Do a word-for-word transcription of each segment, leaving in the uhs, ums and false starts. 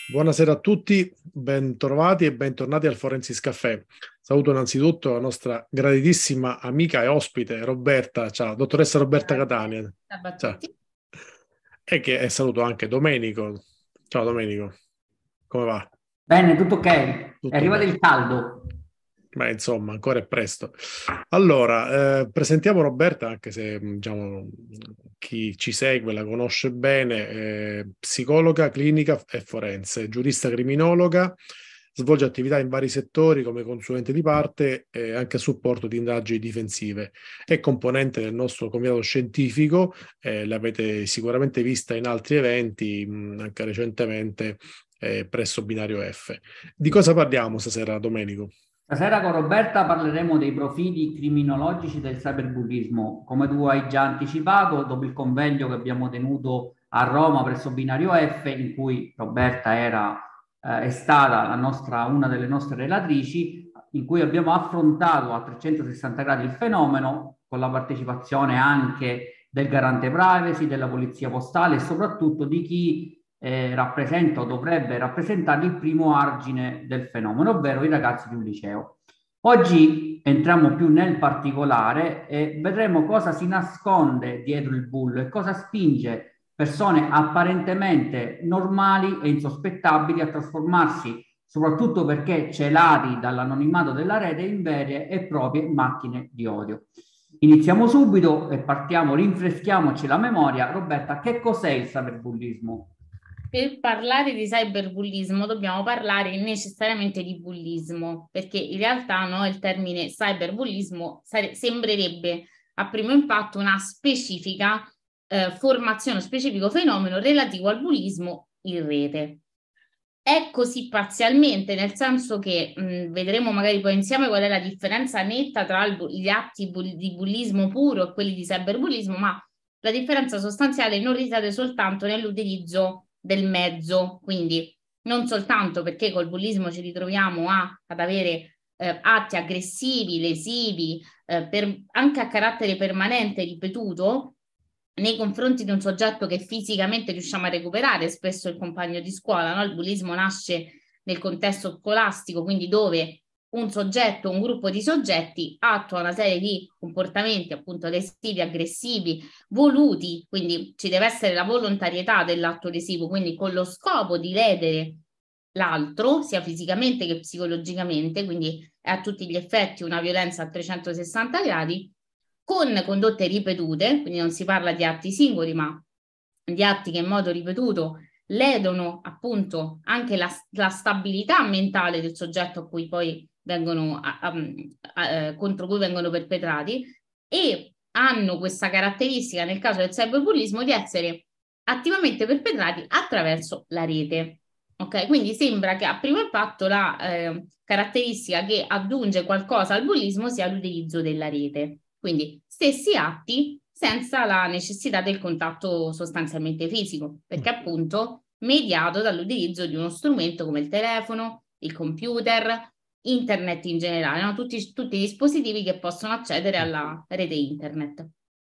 Buonasera a tutti, bentrovati e bentornati al Forensis Caffè. Saluto innanzitutto la nostra graditissima amica e ospite Roberta, ciao, dottoressa Roberta Grazie. Catania. Salve a Ciao. tutti. E, che, e saluto anche Domenico. Ciao Domenico, come va? Bene, tutto ok. È Tutto arrivato bene? il caldo. Beh, insomma, ancora è presto. Allora, eh, presentiamo Roberta, anche se diciamo, chi ci segue la conosce bene, eh, psicologa clinica e forense, giurista criminologa, svolge attività in vari settori come consulente di parte e anche a supporto di indagini difensive. È componente del nostro comitato scientifico, eh, l'avete sicuramente vista in altri eventi, mh, anche recentemente eh, presso Binario F. Di cosa parliamo stasera, Domenico? Stasera con Roberta parleremo dei profili criminologici del cyberbullismo. Come tu hai già anticipato, dopo il convegno che abbiamo tenuto a Roma presso Binario F, in cui Roberta era, eh, è stata la nostra, una delle nostre relatrici, in cui abbiamo affrontato a trecentosessanta gradi il fenomeno, con la partecipazione anche del garante privacy, della polizia postale e soprattutto di chi eh, rappresenta o dovrebbe rappresentare il primo argine del fenomeno, ovvero i ragazzi di un liceo. Oggi entriamo più nel particolare e vedremo cosa si nasconde dietro il bullo e cosa spinge persone apparentemente normali e insospettabili a trasformarsi, soprattutto perché celati dall'anonimato della rete, in vere e proprie macchine di odio. Iniziamo subito e partiamo, rinfreschiamoci la memoria. Roberta, che cos'è il cyberbullismo? Per parlare di cyberbullismo dobbiamo parlare necessariamente di bullismo, perché in realtà no, il termine cyberbullismo sare- sembrerebbe a primo impatto una specifica eh, formazione, uno specifico fenomeno relativo al bullismo in rete. È così parzialmente, nel senso che mh, vedremo magari poi insieme qual è la differenza netta tra il bu- gli atti bu- di bullismo puro e quelli di cyberbullismo, ma la differenza sostanziale non risiede soltanto nell'utilizzo del mezzo, quindi non soltanto perché col bullismo ci ritroviamo a, ad avere eh, atti aggressivi, lesivi, eh, per, anche a carattere permanente, ripetuto, nei confronti di un soggetto che fisicamente riusciamo a recuperare, spesso il compagno di scuola, no? Il bullismo nasce nel contesto scolastico, quindi dove un soggetto, un gruppo di soggetti attua una serie di comportamenti appunto lesivi, aggressivi, voluti, quindi ci deve essere la volontarietà dell'atto lesivo, quindi con lo scopo di ledere l'altro, sia fisicamente che psicologicamente, quindi è a tutti gli effetti una violenza a trecentosessanta gradi, con condotte ripetute, quindi non si parla di atti singoli, ma di atti che in modo ripetuto ledono appunto anche la, la stabilità mentale del soggetto a cui poi vengono, a, a, a, contro cui vengono perpetrati e hanno questa caratteristica nel caso del cyberbullismo di essere attivamente perpetrati attraverso la rete. Ok, quindi sembra che a primo impatto la eh, caratteristica che aggiunge qualcosa al bullismo sia l'utilizzo della rete. Quindi stessi atti senza la necessità del contatto sostanzialmente fisico, perché appunto mediato dall'utilizzo di uno strumento come il telefono, il computer, internet in generale, no? tutti, tutti i dispositivi che possono accedere alla rete internet.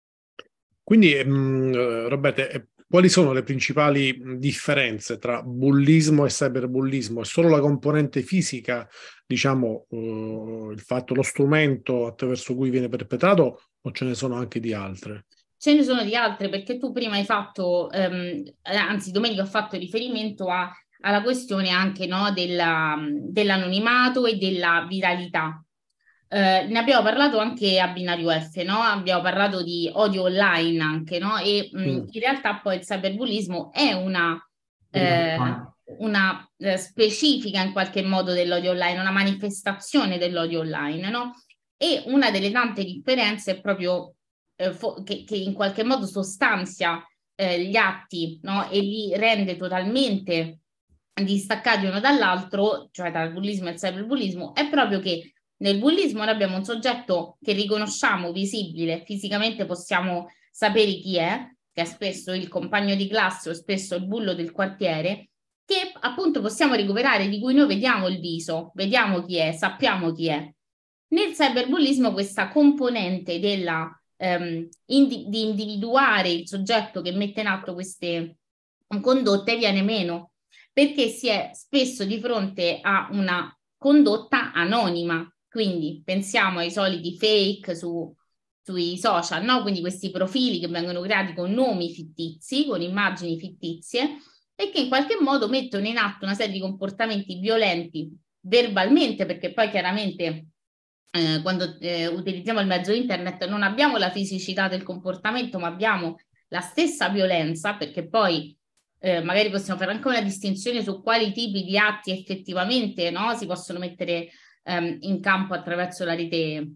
Quindi, mh, Roberta, eh, quali sono le principali mh, differenze tra bullismo e cyberbullismo? È solo la componente fisica, diciamo, eh, il fatto, lo strumento attraverso cui viene perpetrato, o ce ne sono anche di altre? Ce ne sono di altre perché tu prima hai fatto, ehm, anzi Domenico ha fatto riferimento a, alla questione anche no, della, dell'anonimato e della viralità. Eh, ne abbiamo parlato anche a Binario F, no? Abbiamo parlato di odio online anche, no? E mh, Mm. in realtà poi il cyberbullismo è una, eh, Derivazione. una eh, specifica in qualche modo dell'odio online, una manifestazione dell'odio online, no? E una delle tante differenze è proprio eh, fo- che, che in qualche modo sostanzia eh, gli atti, no? E li rende totalmente distaccati uno dall'altro, cioè dal bullismo e il cyberbullismo, è proprio che nel bullismo noi abbiamo un soggetto che riconosciamo visibile, fisicamente possiamo sapere chi è, che è spesso il compagno di classe o spesso il bullo del quartiere, che appunto possiamo recuperare, di cui noi vediamo il viso, vediamo chi è, sappiamo chi è. Nel cyberbullismo questa componente della, ehm, indi- di individuare il soggetto che mette in atto queste condotte viene meno perché si è spesso di fronte a una condotta anonima. Quindi pensiamo ai soliti fake su, sui social, no? Quindi questi profili che vengono creati con nomi fittizi, con immagini fittizie, e che in qualche modo mettono in atto una serie di comportamenti violenti verbalmente, perché poi chiaramente eh, quando eh, utilizziamo il mezzo internet non abbiamo la fisicità del comportamento, ma abbiamo la stessa violenza, perché poi eh, magari possiamo fare anche una distinzione su quali tipi di atti effettivamente, no, si possono mettere ehm, in campo attraverso la rete,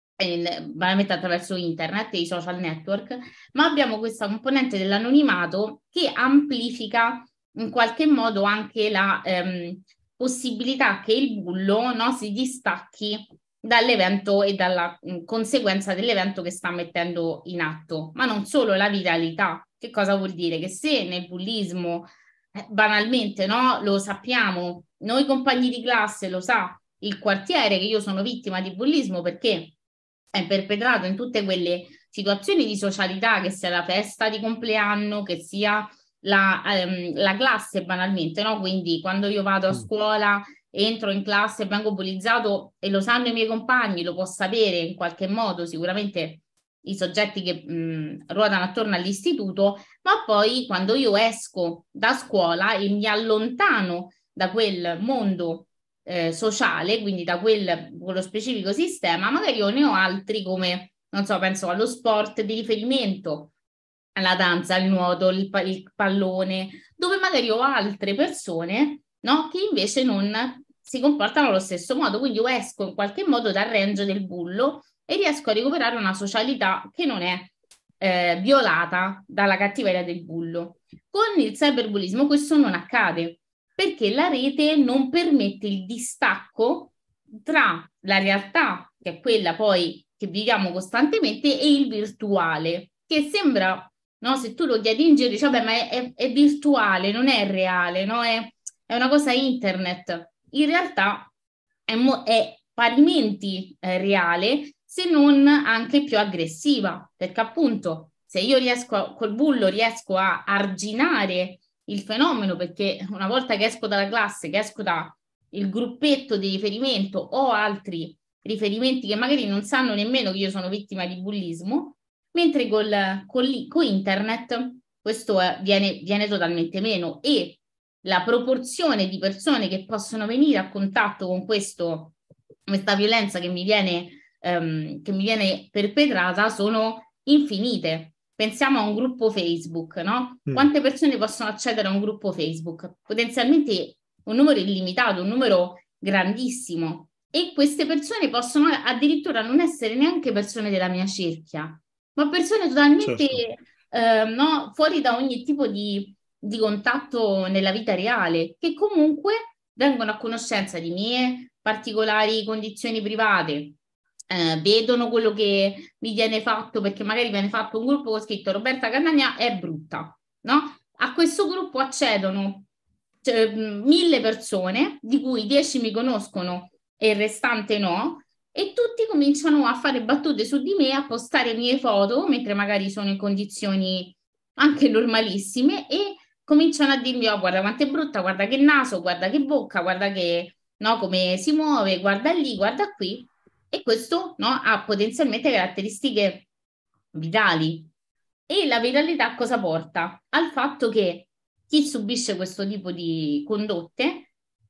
eh, banalmente attraverso internet e i social network, ma abbiamo questa componente dell'anonimato che amplifica in qualche modo anche la ehm, possibilità che il bullo, no, si distacchi dall'evento e dalla mh, conseguenza dell'evento che sta mettendo in atto, ma non solo la viralità. Che cosa vuol dire? Che se nel bullismo, eh, banalmente, no, lo sappiamo, noi compagni di classe, lo sa il quartiere che io sono vittima di bullismo perché è perpetrato in tutte quelle situazioni di socialità, che sia la festa di compleanno, che sia la, ehm, la classe banalmente, no? Quindi quando io vado a Mm. scuola, entro in classe e vengo bullizzato e lo sanno i miei compagni, lo può sapere in qualche modo sicuramente i soggetti che mh, ruotano attorno all'istituto, ma poi quando io esco da scuola e mi allontano da quel mondo eh, sociale, quindi da quel, quello specifico sistema, magari io ne ho altri come, non so, penso allo sport di riferimento, alla danza, al nuoto, il, pa- il pallone, dove magari ho altre persone, no, che invece non si comportano allo stesso modo, quindi io esco in qualche modo dal range del bullo e riesco a recuperare una socialità che non è eh, violata dalla cattiveria del bullo. Con il cyberbullismo questo non accade, perché la rete non permette il distacco tra la realtà, che è quella poi che viviamo costantemente, e il virtuale, che sembra, no, se tu lo chiedi in giro, dici, vabbè, ma è, è, è virtuale, non è reale, no? È, è una cosa internet. In realtà è, mo- è parimenti eh, reale, se non anche più aggressiva, perché appunto se io riesco, a, col bullo riesco a arginare il fenomeno, perché una volta che esco dalla classe, che esco da il gruppetto di riferimento o altri riferimenti che magari non sanno nemmeno che io sono vittima di bullismo, mentre col, col, con internet questo è, viene, viene totalmente meno e la proporzione di persone che possono venire a contatto con questo, questa violenza che mi viene, ehm, che mi viene perpetrata sono infinite. Pensiamo a un gruppo Facebook, no? Mm. Quante persone possono accedere a un gruppo Facebook? Potenzialmente un numero illimitato, un numero grandissimo. E queste persone possono addirittura non essere neanche persone della mia cerchia, ma persone totalmente Certo. eh, no, fuori da ogni tipo di, di contatto nella vita reale, che comunque vengono a conoscenza di mie particolari condizioni private, eh, vedono quello che mi viene fatto, perché magari viene fatto un gruppo con scritto Roberta Catania è brutta, no? A questo gruppo accedono cioè, mille persone, di cui dieci mi conoscono e il restante no, e tutti cominciano a fare battute su di me, a postare mie foto, mentre magari sono in condizioni anche normalissime, e cominciano a dirmi, oh, guarda quanto è brutta, guarda che naso, guarda che bocca, guarda che, no, come si muove, guarda lì, guarda qui. E questo, no, ha potenzialmente caratteristiche virali. E la viralità cosa porta? Al fatto che chi subisce questo tipo di condotte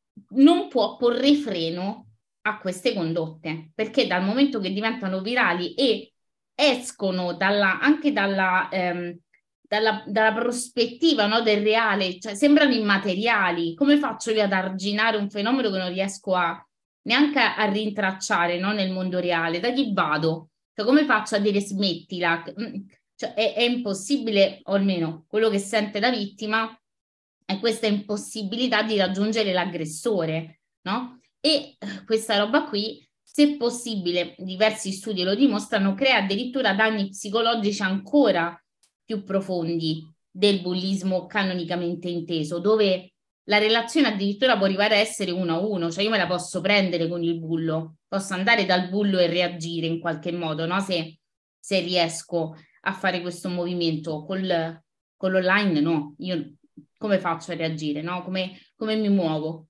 non può porre freno a queste condotte, perché dal momento che diventano virali e escono dalla, anche dalla, ehm, dalla, dalla prospettiva, no, del reale, cioè sembrano immateriali, come faccio io ad arginare un fenomeno che non riesco a neanche a, a rintracciare, no, nel mondo reale? Da chi vado? Cioè, come faccio a dire smettila? Cioè, è, è impossibile, o almeno quello che sente la vittima, è questa impossibilità di raggiungere l'aggressore, no? E questa roba qui, se possibile, diversi studi lo dimostrano, crea addirittura danni psicologici ancora più profondi del bullismo canonicamente inteso, dove la relazione addirittura può arrivare a essere uno a uno, cioè io me la posso prendere con il bullo, posso andare dal bullo e reagire in qualche modo, no? Se, se riesco a fare questo movimento col, con l'online, no, io come faccio a reagire, no? Come, come mi muovo.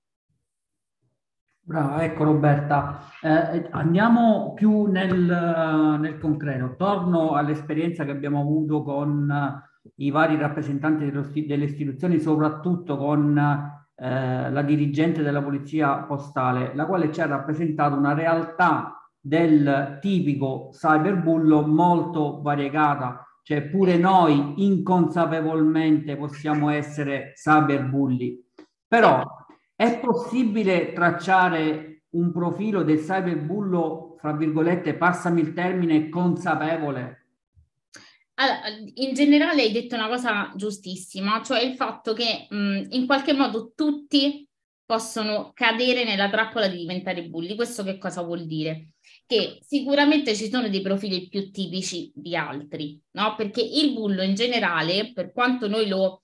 Brava, ecco Roberta. Eh, andiamo più nel, nel concreto. Torno all'esperienza che abbiamo avuto con eh, i vari rappresentanti dello, delle istituzioni, soprattutto con eh, la dirigente della polizia postale, la quale ci ha rappresentato una realtà del tipico cyberbullo molto variegata. Cioè pure noi inconsapevolmente possiamo essere cyberbulli. Però è possibile tracciare un profilo del cyberbullo, fra virgolette, passami il termine, consapevole? Allora, in generale hai detto una cosa giustissima, cioè il fatto che mh, in qualche modo tutti possono cadere nella trappola di diventare bulli. Questo che cosa vuol dire? Che sicuramente ci sono dei profili più tipici di altri, no? Perché il bullo in generale, per quanto noi lo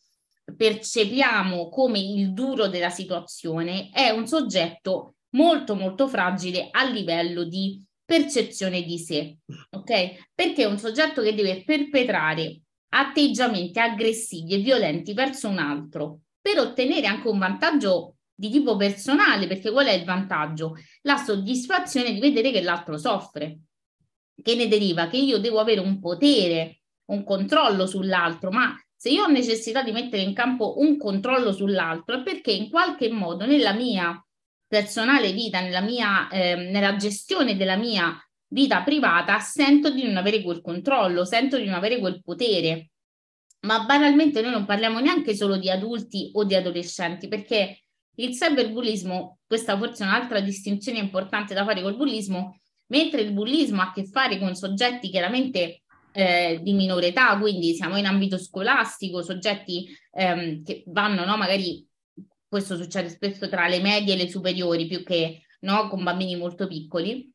percepiamo come il duro della situazione, è un soggetto molto molto fragile a livello di percezione di sé, ok? Perché è un soggetto che deve perpetrare atteggiamenti aggressivi e violenti verso un altro per ottenere anche un vantaggio di tipo personale, perché qual è il vantaggio? La soddisfazione di vedere che l'altro soffre, che ne deriva che io devo avere un potere, un controllo sull'altro, ma se io ho necessità di mettere in campo un controllo sull'altro è perché in qualche modo nella mia personale vita, nella mia, eh, nella gestione della mia vita privata, sento di non avere quel controllo, sento di non avere quel potere. Ma banalmente noi non parliamo neanche solo di adulti o di adolescenti, perché il cyberbullismo, questa forse è un'altra distinzione importante da fare col bullismo, mentre il bullismo ha a che fare con soggetti chiaramente eh, di minore età, quindi siamo in ambito scolastico, soggetti ehm, che vanno, no, magari questo succede spesso tra le medie e le superiori più che no, con bambini molto piccoli.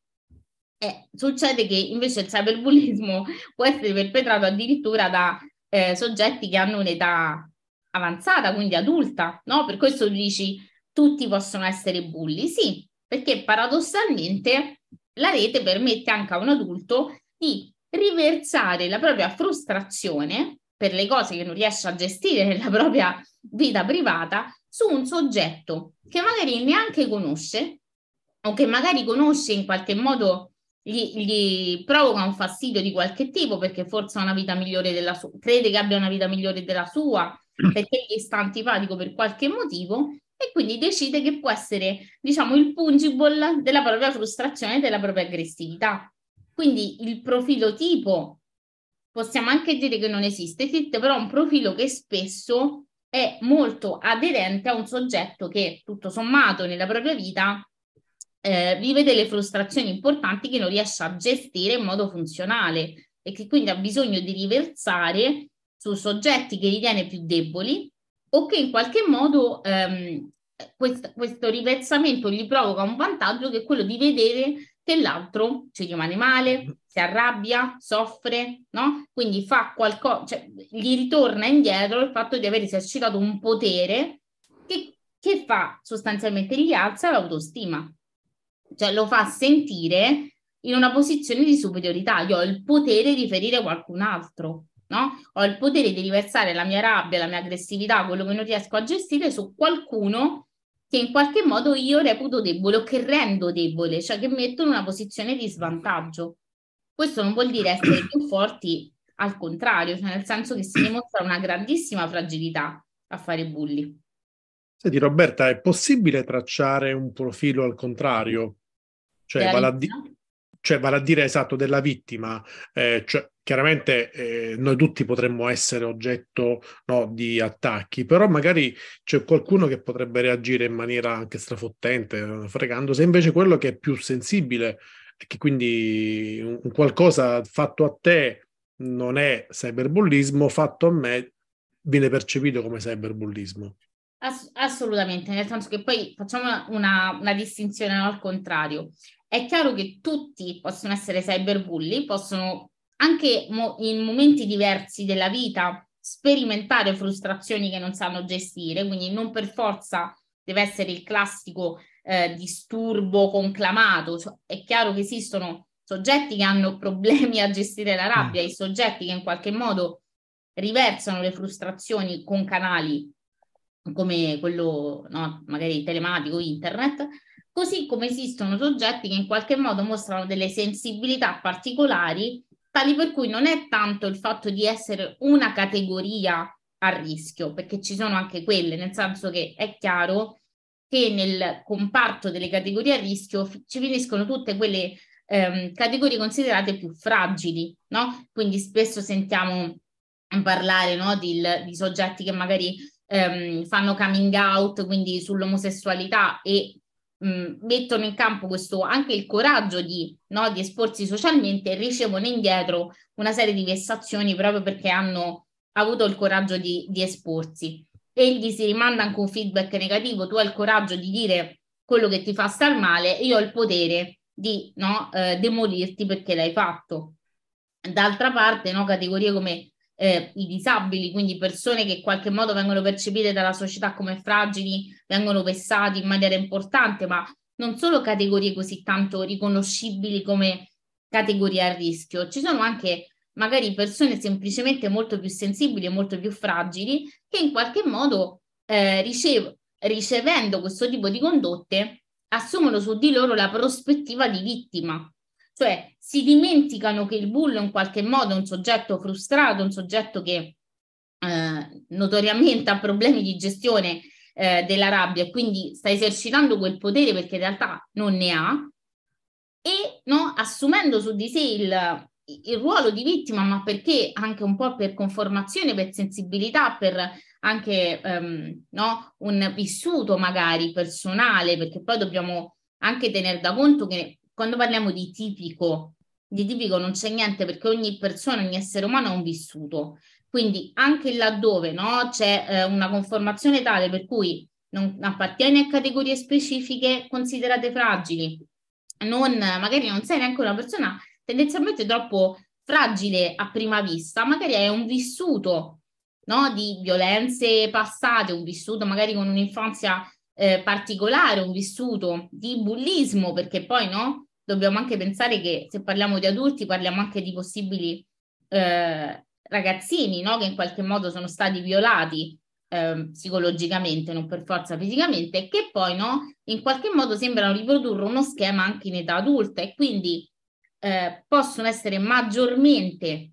Eh, succede che invece il cyberbullismo può essere perpetrato addirittura da eh, soggetti che hanno un'età avanzata, quindi adulta, no? Per questo tu dici tutti possono essere bulli, sì, perché paradossalmente la rete permette anche a un adulto di riversare la propria frustrazione per le cose che non riesce a gestire nella propria vita privata su un soggetto che magari neanche conosce o che magari conosce in qualche modo gli, gli provoca un fastidio di qualche tipo perché forse ha una vita migliore della sua, crede che abbia una vita migliore della sua, perché gli sta antipatico per qualche motivo e quindi decide che può essere, diciamo, il pungible della propria frustrazione e della propria aggressività. Quindi il profilo tipo possiamo anche dire che non esiste, esiste però un profilo che spesso è molto aderente a un soggetto che tutto sommato nella propria vita eh, vive delle frustrazioni importanti che non riesce a gestire in modo funzionale e che quindi ha bisogno di riversare su soggetti che ritiene più deboli o che in qualche modo ehm, questo, questo riversamento gli provoca un vantaggio che è quello di vedere che l'altro ci rimane male, si arrabbia, soffre, no? Quindi fa qualcosa, cioè gli ritorna indietro il fatto di aver esercitato un potere che, che fa sostanzialmente gli alza l'autostima, cioè lo fa sentire in una posizione di superiorità. Io ho il potere di ferire qualcun altro, no? Ho il potere di riversare la mia rabbia, la mia aggressività, quello che non riesco a gestire su qualcuno che in qualche modo io reputo debole o che rendo debole, cioè che metto in una posizione di svantaggio. Questo non vuol dire essere più forti, al contrario, cioè nel senso che si dimostra una grandissima fragilità a fare bulli. Senti Roberta, è possibile tracciare un profilo al contrario? Cioè, vale a, di- cioè, vale a dire esatto della vittima, eh, cioè, chiaramente eh, noi tutti potremmo essere oggetto, no, di attacchi, però magari c'è qualcuno che potrebbe reagire in maniera anche strafottente, fregandosi, invece quello che è più sensibile e che quindi un, un qualcosa fatto a te non è cyberbullismo, fatto a me viene percepito come cyberbullismo. Ass- assolutamente, nel senso che poi facciamo una, una distinzione al contrario. È chiaro che tutti possono essere cyberbulli, possono anche mo- in momenti diversi della vita sperimentare frustrazioni che non sanno gestire, quindi non per forza deve essere il classico eh, disturbo conclamato. Cioè, è chiaro che esistono soggetti che hanno problemi a gestire la rabbia, e soggetti che in qualche modo riversano le frustrazioni con canali come quello, no, magari telematico, internet, così come esistono soggetti che in qualche modo mostrano delle sensibilità particolari, tali per cui non è tanto il fatto di essere una categoria a rischio, perché ci sono anche quelle, nel senso che è chiaro che nel comparto delle categorie a rischio f- ci finiscono tutte quelle ehm, categorie considerate più fragili, no? Quindi spesso sentiamo parlare, no, di, di soggetti che magari ehm, fanno coming out, quindi sull'omosessualità e mh, mettono in campo questo anche il coraggio di, no, di esporsi socialmente e ricevono indietro una serie di vessazioni proprio perché hanno avuto il coraggio di, di esporsi. E gli si rimanda anche un feedback negativo, tu hai il coraggio di dire quello che ti fa star male, io ho il potere di, no, eh, demolirti perché l'hai fatto. D'altra parte, no, categorie come eh, i disabili, quindi persone che in qualche modo vengono percepite dalla società come fragili, vengono vessati in maniera importante, ma non solo categorie così tanto riconoscibili come categorie a rischio, ci sono anche magari persone semplicemente molto più sensibili e molto più fragili che in qualche modo eh, ricev- ricevendo questo tipo di condotte assumono su di loro la prospettiva di vittima. Cioè si dimenticano che il bullo in qualche modo è un soggetto frustrato, un soggetto che eh, notoriamente ha problemi di gestione eh, della rabbia e quindi sta esercitando quel potere perché in realtà non ne ha e no, assumendo su di sé il, il ruolo di vittima, ma perché anche un po' per conformazione, per sensibilità, per anche um, no, un vissuto magari personale, perché poi dobbiamo anche tenere da conto che quando parliamo di tipico, di tipico non c'è niente perché ogni persona, ogni essere umano ha un vissuto. Quindi anche laddove no, c'è eh, una conformazione tale per cui non appartiene a categorie specifiche considerate fragili, non, magari non sei neanche una persona tendenzialmente troppo fragile a prima vista, magari hai un vissuto, no, di violenze passate, un vissuto magari con un'infanzia eh, particolare, un vissuto di bullismo, perché poi no, dobbiamo anche pensare che se parliamo di adulti parliamo anche di possibili eh, ragazzini, no, che in qualche modo sono stati violati eh, psicologicamente, non per forza fisicamente, che poi no, in qualche modo sembrano riprodurre uno schema anche in età adulta e quindi eh, possono essere maggiormente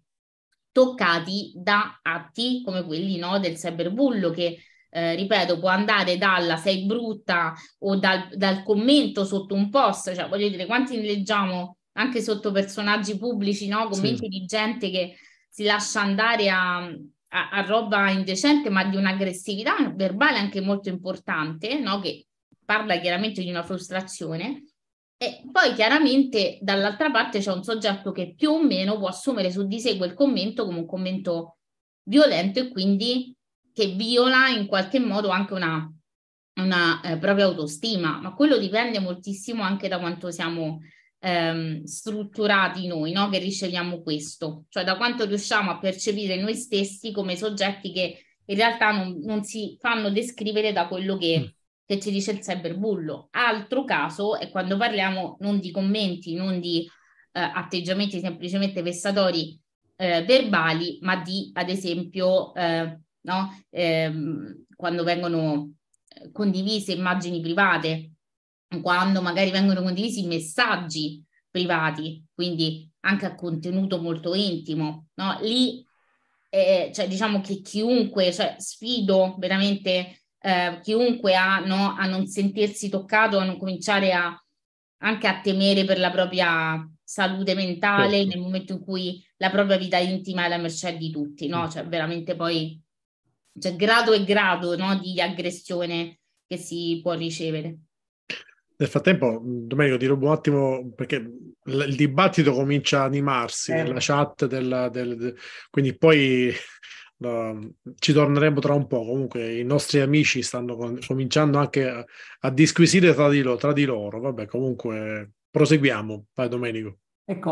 toccati da atti come quelli no, del cyberbullo che, eh, ripeto, può andare dalla sei brutta o dal, dal commento sotto un post, cioè voglio dire, quanti ne leggiamo anche sotto personaggi pubblici, no, commenti Sì. di gente che si lascia andare a, a, a roba indecente, ma di un'aggressività verbale anche molto importante, no, che parla chiaramente di una frustrazione. E poi chiaramente dall'altra parte c'è un soggetto che più o meno può assumere su di sé quel commento come un commento violento e quindi che viola in qualche modo anche una, una eh, propria autostima, ma quello dipende moltissimo anche da quanto siamo ehm, strutturati noi, no? Che riceviamo questo, cioè da quanto riusciamo a percepire noi stessi come soggetti che in realtà non, non si fanno descrivere da quello Mm. che che ci dice il cyberbullo. Altro caso è quando parliamo non di commenti, non di eh, atteggiamenti semplicemente vessatori eh, verbali, ma di, ad esempio, eh, no? Ehm, quando vengono eh, condivise immagini private, quando magari vengono condivisi messaggi privati, quindi anche a contenuto molto intimo, no? Lì, eh, cioè, diciamo che chiunque, cioè, sfido veramente eh, chiunque ha no, a non sentirsi toccato, a non cominciare a, anche a temere per la propria salute mentale Certo. nel momento in cui la propria vita intima è alla mercé di tutti, Mm. no? Cioè veramente poi c'è grado e grado no, di aggressione che si può ricevere. Nel frattempo, Domenico, ti rubo un attimo perché l- il dibattito comincia a animarsi nella Certo. chat, della, del, de- quindi poi no, ci torneremo tra un po'. Comunque i nostri amici stanno con- cominciando anche a, a disquisire tra di, lo- tra di loro. Vabbè, comunque proseguiamo. Vai, Domenico. Ecco,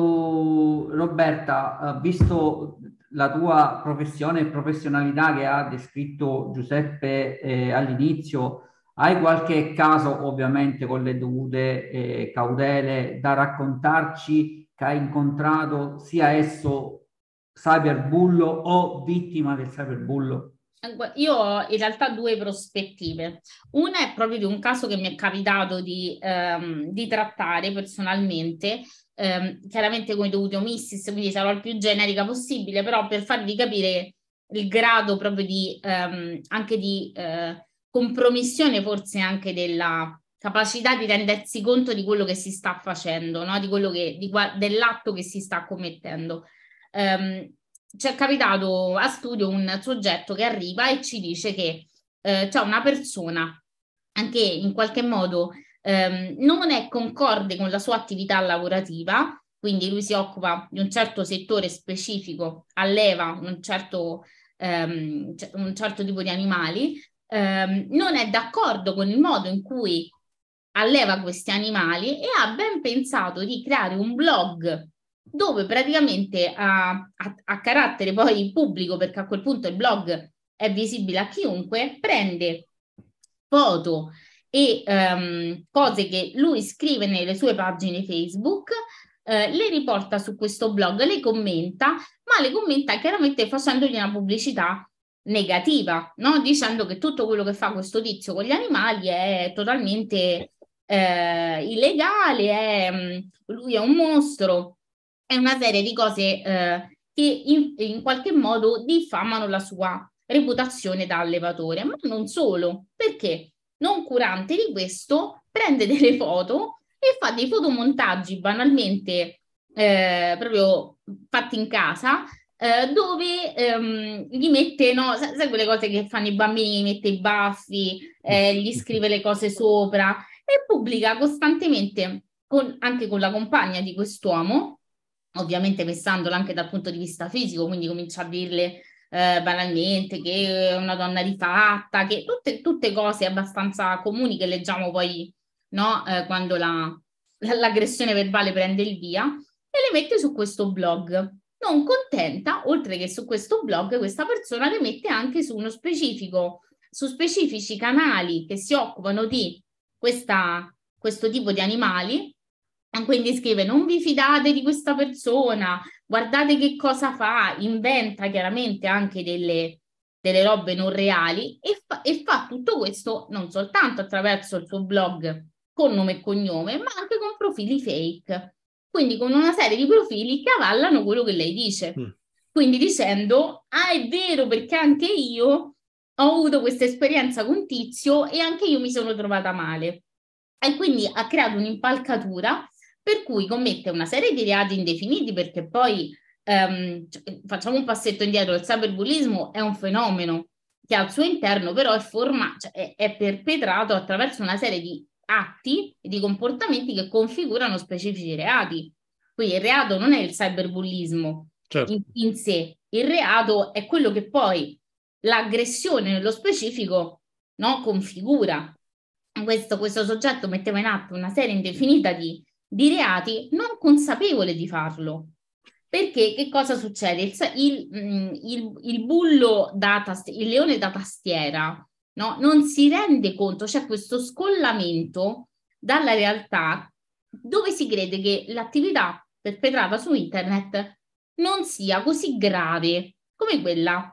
uh, Roberta, uh, visto la tua professione e professionalità che ha descritto Giuseppe eh, all'inizio, hai qualche caso, ovviamente con le dovute eh, cautele, da raccontarci che hai incontrato, sia esso cyberbullo o vittima del cyberbullo? Io ho in realtà due prospettive. Una è proprio di un caso che mi è capitato di, ehm, di trattare personalmente, ehm, chiaramente con i dovuti omissis, quindi sarò il più generica possibile, però per farvi capire il grado proprio di ehm, anche di eh, compromissione, forse anche della capacità di rendersi conto di quello che si sta facendo, no? Di quello che, di, dell'atto che si sta commettendo. Um, ci è capitato a studio un soggetto che arriva e ci dice che eh, c'è una persona anche in qualche modo ehm, non è concorde con la sua attività lavorativa, quindi lui si occupa di un certo settore specifico, alleva un certo, ehm, un certo tipo di animali, ehm, non è d'accordo con il modo in cui alleva questi animali e ha ben pensato di creare un blog dove praticamente a, a, a carattere poi pubblico, perché a quel punto il blog è visibile a chiunque, prende foto e um, cose che lui scrive nelle sue pagine Facebook, eh, le riporta su questo blog, le commenta, ma le commenta chiaramente facendogli una pubblicità negativa, no? Dicendo che tutto quello che fa questo tizio con gli animali è totalmente eh, illegale, è, mh, lui è un mostro, è una serie di cose eh, che in, in qualche modo diffamano la sua reputazione da allevatore, ma non solo, perché non curante di questo prende delle foto e fa dei fotomontaggi banalmente eh, proprio fatti in casa eh, dove ehm, gli mette, no, sai, sai quelle cose che fanno i bambini, gli mette i baffi, eh, gli scrive le cose sopra e pubblica costantemente con, anche con la compagna di quest'uomo, ovviamente messandola anche dal punto di vista fisico, quindi comincia a dirle eh, banalmente che è una donna rifatta, che tutte, tutte cose abbastanza comuni che leggiamo poi, no, eh, quando la, l'aggressione verbale prende il via, e le mette su questo blog. Non contenta, oltre che su questo blog, questa persona le mette anche su uno specifico, su specifici canali che si occupano di questa, questo tipo di animali. Quindi scrive: non vi fidate di questa persona, guardate che cosa fa, inventa chiaramente anche delle, delle robe non reali e fa, e fa tutto questo non soltanto attraverso il suo blog con nome e cognome, ma anche con profili fake. Quindi con una serie di profili che avallano quello che lei dice. Mm. Quindi dicendo: ah, è vero, perché anche io ho avuto questa esperienza con Tizio e anche io mi sono trovata male. E quindi ha creato un'impalcatura per cui commette una serie di reati indefiniti, perché poi ehm, facciamo un passetto indietro: il cyberbullismo è un fenomeno che al suo interno però è, forma, cioè è, è perpetrato attraverso una serie di atti e di comportamenti che configurano specifici reati. Quindi il reato non è il cyberbullismo certo. in, in sé, il reato è quello che poi l'aggressione nello specifico, no, configura. Questo, questo soggetto metteva in atto una serie indefinita di di reati non consapevole di farlo. Perché che cosa succede? Il, il, il, il bullo da tastiera, il leone da tastiera, no? Non si rende conto, c'è questo scollamento dalla realtà dove si crede che l'attività perpetrata su internet non sia così grave come quella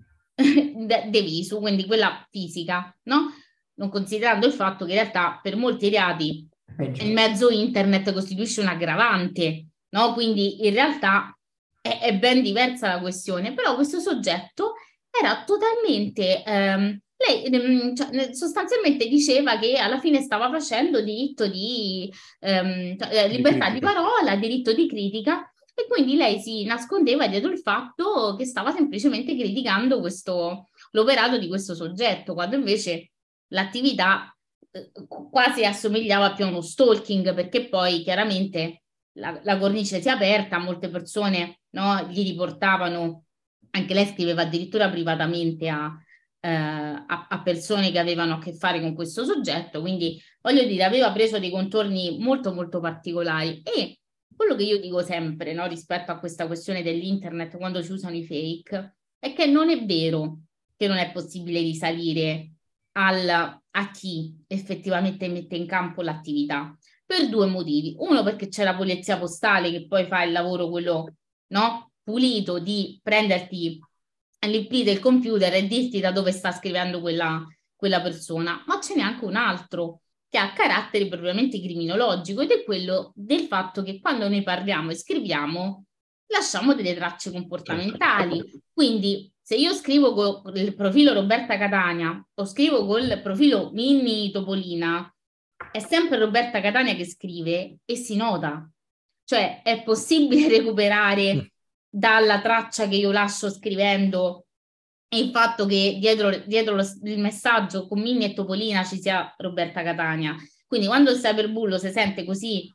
de, de visu, quindi quella fisica, no? Non considerando il fatto che in realtà per molti reati il mezzo internet costituisce un aggravante, no? Quindi in realtà è, è ben diversa la questione, però questo soggetto era totalmente, ehm, lei cioè, sostanzialmente diceva che alla fine stava facendo diritto di ehm, cioè, libertà di, di parola, diritto di critica, e quindi lei si nascondeva dietro il fatto che stava semplicemente criticando questo, l'operato di questo soggetto, quando invece l'attività quasi assomigliava più a uno stalking, perché poi chiaramente la, la cornice si è aperta, molte persone, no, gli riportavano, anche lei scriveva addirittura privatamente a, eh, a, a persone che avevano a che fare con questo soggetto, quindi voglio dire, aveva preso dei contorni molto molto particolari. E quello che io dico sempre, no, rispetto a questa questione dell'internet quando si usano i fake, è che non è vero che non è possibile risalire al, a chi effettivamente mette in campo l'attività, per due motivi. Uno, perché c'è la polizia postale che poi fa il lavoro quello, no, pulito di prenderti l'I P del computer e dirti da dove sta scrivendo quella, quella persona, ma ce n'è anche un altro che ha carattere propriamente criminologico ed è quello del fatto che quando noi parliamo e scriviamo lasciamo delle tracce comportamentali. Quindi se io scrivo con il profilo Roberta Catania o scrivo col profilo Minni Topolina, è sempre Roberta Catania che scrive e si nota. Cioè è possibile recuperare dalla traccia che io lascio scrivendo e il fatto che dietro, dietro lo, il messaggio con Minni e Topolina ci sia Roberta Catania. Quindi quando il cyberbullo si sente così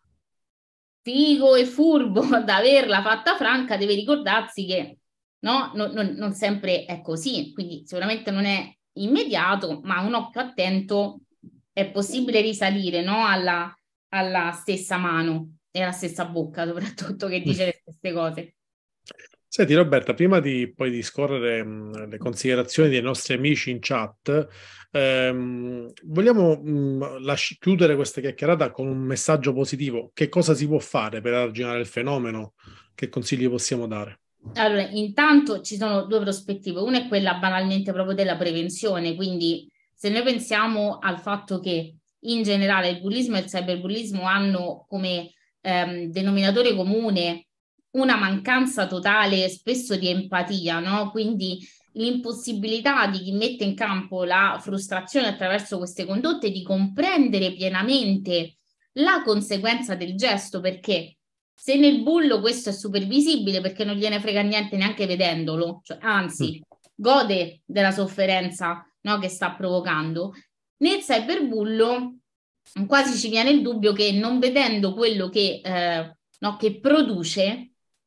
figo e furbo da averla fatta franca, deve ricordarsi che no, non, non, non sempre è così, quindi sicuramente non è immediato, ma un occhio attento è possibile risalire, no, alla, alla stessa mano e alla stessa bocca, soprattutto, che dice le stesse cose. Senti Roberta, prima di poi discorrere mh, le considerazioni dei nostri amici in chat, ehm, vogliamo mh, lasci- chiudere questa chiacchierata con un messaggio positivo. Che cosa si può fare per arginare il fenomeno? Che consigli possiamo dare? Allora, intanto ci sono due prospettive. Una è quella banalmente proprio della prevenzione, quindi se noi pensiamo al fatto che in generale il bullismo e il cyberbullismo hanno come ehm, denominatore comune una mancanza totale spesso di empatia, no? Quindi l'impossibilità di chi mette in campo la frustrazione attraverso queste condotte di comprendere pienamente la conseguenza del gesto, perché se nel bullo questo è super visibile perché non gliene frega niente neanche vedendolo, cioè, anzi, gode della sofferenza, no, che sta provocando, nel cyberbullo quasi ci viene il dubbio che non vedendo quello che, eh, no, che produce,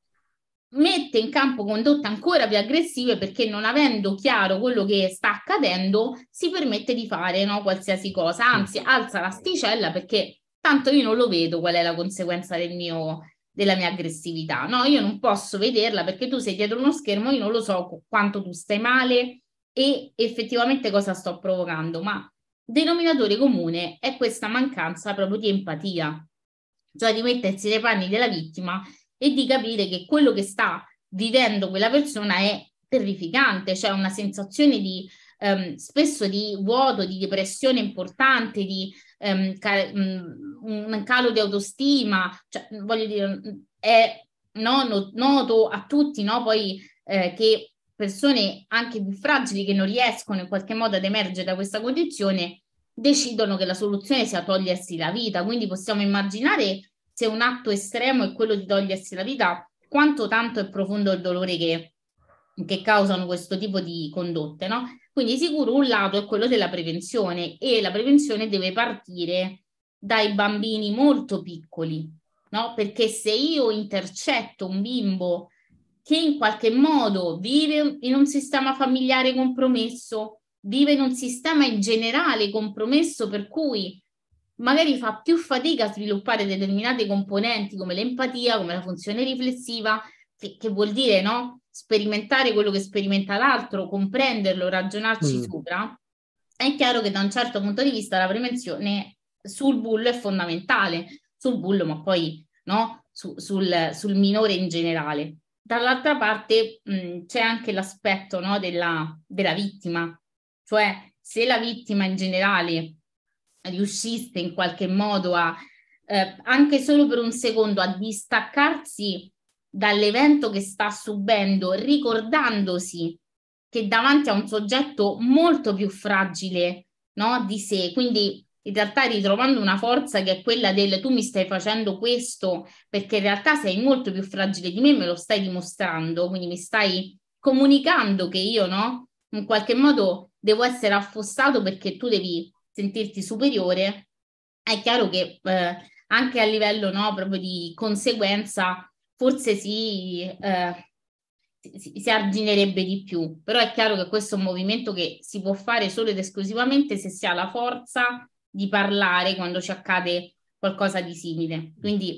mette in campo condotte ancora più aggressive perché non avendo chiaro quello che sta accadendo si permette di fare, no, qualsiasi cosa, anzi alza l'asticella perché tanto io non lo vedo qual è la conseguenza del mio, della mia aggressività, no, io non posso vederla perché tu sei dietro uno schermo, io non lo so quanto tu stai male e effettivamente cosa sto provocando, ma denominatore comune è questa mancanza proprio di empatia, cioè di mettersi nei panni della vittima e di capire che quello che sta vivendo quella persona è terrificante, cioè una sensazione di ehm, spesso di vuoto, di depressione importante, di ehm, ca- mh, un calo di autostima, cioè, voglio dire, è no, noto a tutti, no? Poi eh, che persone anche più fragili che non riescono in qualche modo ad emergere da questa condizione decidono che la soluzione sia togliersi la vita, quindi possiamo immaginare se un atto estremo è quello di togliersi la vita, quanto tanto è profondo il dolore che, che causano questo tipo di condotte, no? Quindi sicuro un lato è quello della prevenzione e la prevenzione deve partire dai bambini molto piccoli, no? Perché se io intercetto un bimbo che in qualche modo vive in un sistema familiare compromesso, vive in un sistema in generale compromesso per cui magari fa più fatica a sviluppare determinate componenti come l'empatia, come la funzione riflessiva, che, che vuol dire, no? Sperimentare quello che sperimenta l'altro, comprenderlo, ragionarci Mm. sopra. È chiaro che da un certo punto di vista la prevenzione sul bullo è fondamentale, sul bullo, ma poi no? Su, sul, sul minore in generale. Dall'altra parte mh, c'è anche l'aspetto, no, della, della vittima, cioè se la vittima in generale riuscisse in qualche modo a, eh, anche solo per un secondo, a distaccarsi dall'evento che sta subendo, ricordandosi che davanti a un soggetto molto più fragile, no, di sé, quindi in realtà ritrovando una forza che è quella del tu mi stai facendo questo perché in realtà sei molto più fragile di me, me lo stai dimostrando, quindi mi stai comunicando che io, no, in qualche modo devo essere affossato perché tu devi sentirti superiore, è chiaro che eh, anche a livello, no, proprio di conseguenza forse si, eh, si, si arginerebbe di più, però è chiaro che questo è un movimento che si può fare solo ed esclusivamente se si ha la forza di parlare quando ci accade qualcosa di simile. Quindi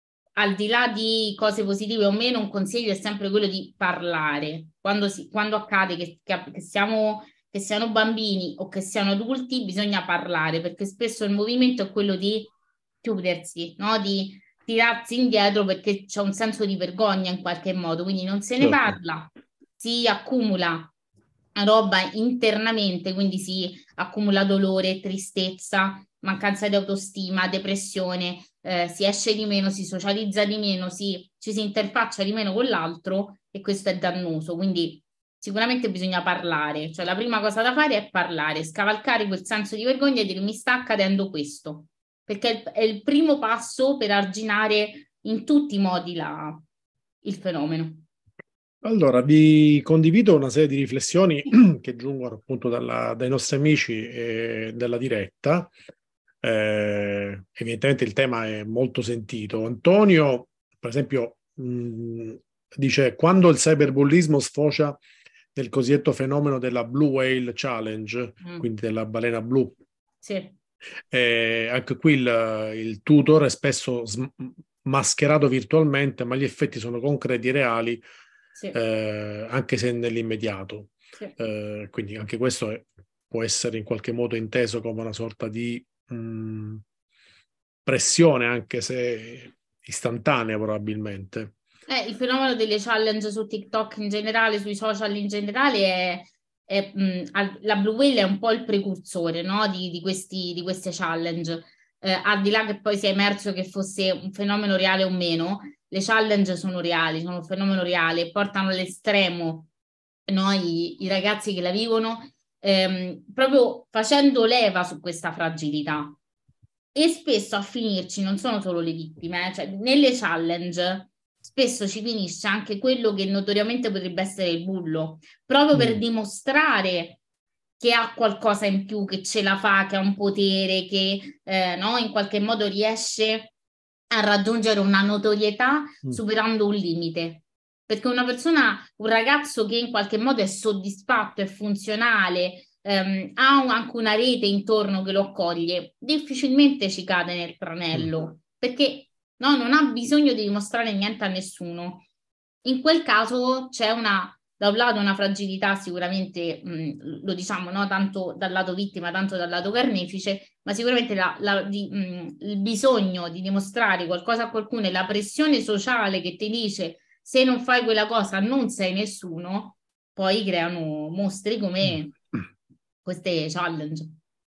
al di là di cose positive o meno, un consiglio è sempre quello di parlare. Quando, si, quando accade che, che, che siamo che siano bambini o che siano adulti, bisogna parlare, perché spesso il movimento è quello di chiudersi, no? Di tirarsi indietro perché c'è un senso di vergogna in qualche modo, quindi non se ne Certo. parla, si accumula roba internamente, quindi si accumula dolore, tristezza, mancanza di autostima, depressione, eh, si esce di meno, si socializza di meno, si, ci si interfaccia di meno con l'altro e questo è dannoso. Quindi sicuramente bisogna parlare, cioè la prima cosa da fare è parlare, scavalcare quel senso di vergogna e dire mi sta accadendo questo, perché è il, è il primo passo per arginare in tutti i modi la, il fenomeno. Allora, vi condivido una serie di riflessioni che giungono appunto dalla- dai nostri amici e della diretta. Eh, evidentemente il tema è molto sentito. Antonio, per esempio, mh, dice quando il cyberbullismo sfocia nel cosiddetto fenomeno della Blue Whale Challenge, Mm. quindi della balena blu. Sì. Eh, anche qui il, il tutor è spesso sm- mascherato virtualmente, ma gli effetti sono concreti e reali, Sì. eh, anche se nell'immediato. Sì. Eh, quindi anche questo è- può essere in qualche modo inteso come una sorta di mh, pressione, anche se istantanea probabilmente. Eh, il fenomeno delle challenge su TikTok in generale, sui social in generale, è, è, mh, al- la Blue Whale è un po' il precursore, no, di, di questi, di queste challenge. Eh, al di là che poi sia emerso che fosse un fenomeno reale o meno, le challenge sono reali, sono un fenomeno reale, portano all'estremo, no, i, i ragazzi che la vivono, ehm, proprio facendo leva su questa fragilità. E spesso a finirci non sono solo le vittime, eh, cioè nelle challenge spesso ci finisce anche quello che notoriamente potrebbe essere il bullo, proprio per Mm. dimostrare che ha qualcosa in più, che ce la fa, che ha un potere, che eh, no, in qualche modo riesce a raggiungere una notorietà Mm. superando un limite. Perché una persona, un ragazzo che in qualche modo è soddisfatto, è funzionale, ehm, ha un- anche una rete intorno che lo accoglie, difficilmente ci cade nel tranello, perché no, non ha bisogno di dimostrare niente a nessuno. In quel caso c'è una, da un lato una fragilità sicuramente, mh, lo diciamo, no, tanto dal lato vittima, tanto dal lato carnefice, ma sicuramente la- la- di- mh, il bisogno di dimostrare qualcosa a qualcuno e la pressione sociale che ti dice se non fai quella cosa non sei nessuno, poi creano mostri come queste challenge.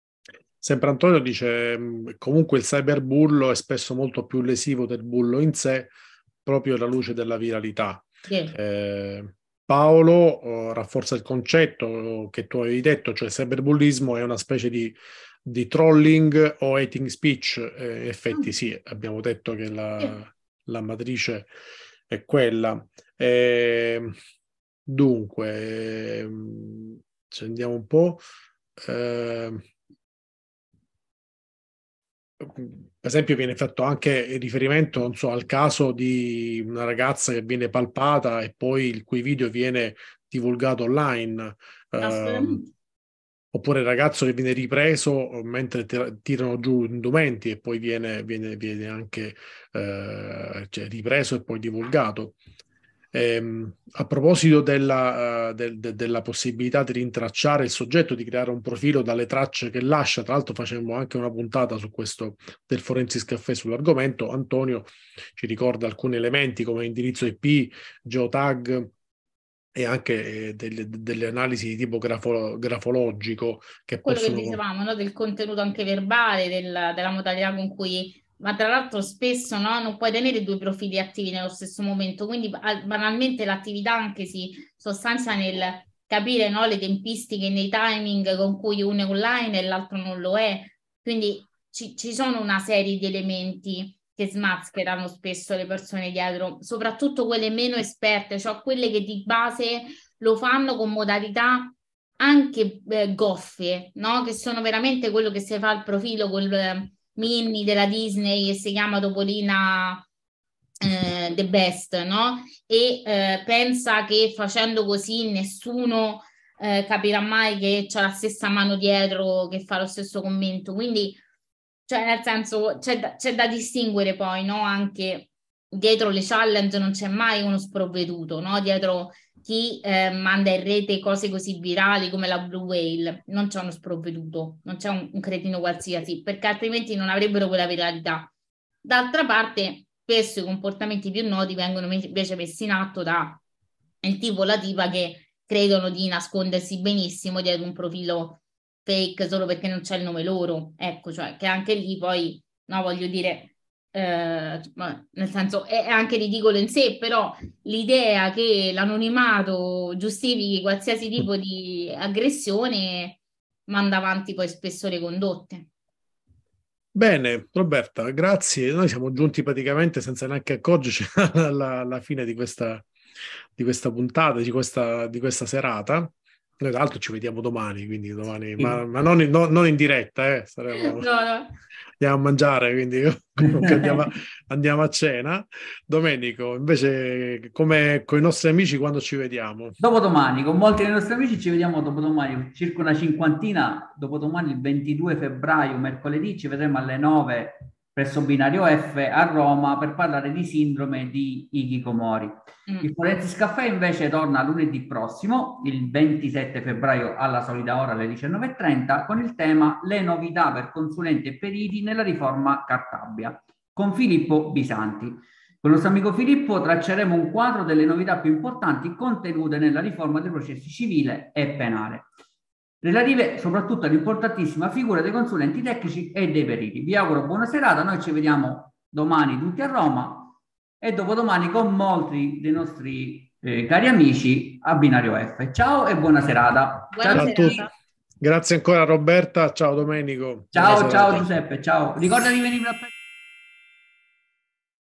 Sempre Antonio dice mh, comunque il cyberbullo è spesso molto più lesivo del bullo in sé, proprio alla luce della viralità. Sì. Eh, Paolo eh, rafforza il concetto che tu avevi detto, cioè il cyberbullismo è una specie di, di trolling o hating speech. Eh, in effetti sì, abbiamo detto che Sì. la, la matrice è quella. Eh, dunque, ehm, se andiamo un po'. eh, per esempio viene fatto anche riferimento, non so, al caso di una ragazza che viene palpata e poi il cui video viene divulgato online, ehm, Assolutamente. oppure il ragazzo che viene ripreso mentre tira- tirano giù indumenti e poi viene, viene- viene anche eh, cioè, ripreso e poi divulgato. Ehm, a proposito della, eh, del- de- della possibilità di rintracciare il soggetto, di creare un profilo dalle tracce che lascia, tra l'altro facemmo anche una puntata su questo del Forensic Café sull'argomento, Antonio ci ricorda alcuni elementi come indirizzo I P, geotag e anche eh, delle, delle analisi di tipo grafo- grafologico che Quello che possono... dicevamo, no? Del contenuto anche verbale, del- della modalità con cui, ma tra l'altro spesso no? Non puoi tenere due profili attivi nello stesso momento, quindi ba- banalmente l'attività anche si sostanzia nel capire no? Le tempistiche nei timing con cui uno è online e l'altro non lo è. Quindi ci, ci sono una serie di elementi che smascherano spesso le persone dietro, soprattutto quelle meno esperte, cioè quelle che di base lo fanno con modalità anche eh, goffe, no? Che sono veramente quello che si fa al profilo col eh, Minnie della Disney e si chiama Topolina eh, The Best, no? E eh, pensa che facendo così nessuno eh, capirà mai che c'è la stessa mano dietro che fa lo stesso commento. Quindi, cioè, nel senso, c'è da, c'è da distinguere poi, no? Anche dietro le challenge non c'è mai uno sprovveduto, no? Dietro chi eh, manda in rete cose così virali come la Blue Whale, non c'è uno sprovveduto, non c'è un, un cretino qualsiasi, perché altrimenti non avrebbero quella viralità. D'altra parte, spesso i comportamenti più noti vengono invece messi in atto da il tipo, la tipa che credono di nascondersi benissimo dietro un profilo fake solo perché non c'è il nome loro. Ecco, cioè che anche lì poi, no, voglio dire, eh, nel senso è anche ridicolo in sé, però l'idea che l'anonimato giustifichi qualsiasi tipo di aggressione manda avanti poi spesso le condotte. Bene, Roberta, grazie. Noi siamo giunti praticamente senza neanche accorgerci alla, alla fine di questa, di questa puntata, di questa, di questa serata. Noi tra l'altro ci vediamo domani, quindi domani, ma, ma non, in, no, non in diretta, eh, saremo, no, no. andiamo a mangiare, quindi andiamo, a, andiamo a cena. Domenico, invece, come con i nostri amici, quando ci vediamo? Dopodomani, con molti dei nostri amici ci vediamo dopodomani, circa una cinquantina, dopodomani il ventidue febbraio, mercoledì, ci vedremo alle nove presso Binario F a Roma per parlare di sindrome di Hikikomori. Mm. Il Forensic Caffè invece torna lunedì prossimo, il ventisette febbraio alla solita ora alle diciannove e trenta, con il tema Le novità per consulenti e periti nella riforma Cartabia, con Filippo Bisanti. Con il nostro amico Filippo tracceremo un quadro delle novità più importanti contenute nella riforma dei processi civile e penale, relative soprattutto all'importantissima figura dei consulenti tecnici e dei periti. Vi auguro buona serata, noi ci vediamo domani tutti a Roma e dopodomani con molti dei nostri eh, cari amici a Binario F. Ciao e buona serata. Buona ciao serata. a tutti. Grazie ancora Roberta, ciao Domenico. Ciao, ciao Giuseppe, ciao. Ricorda di venire a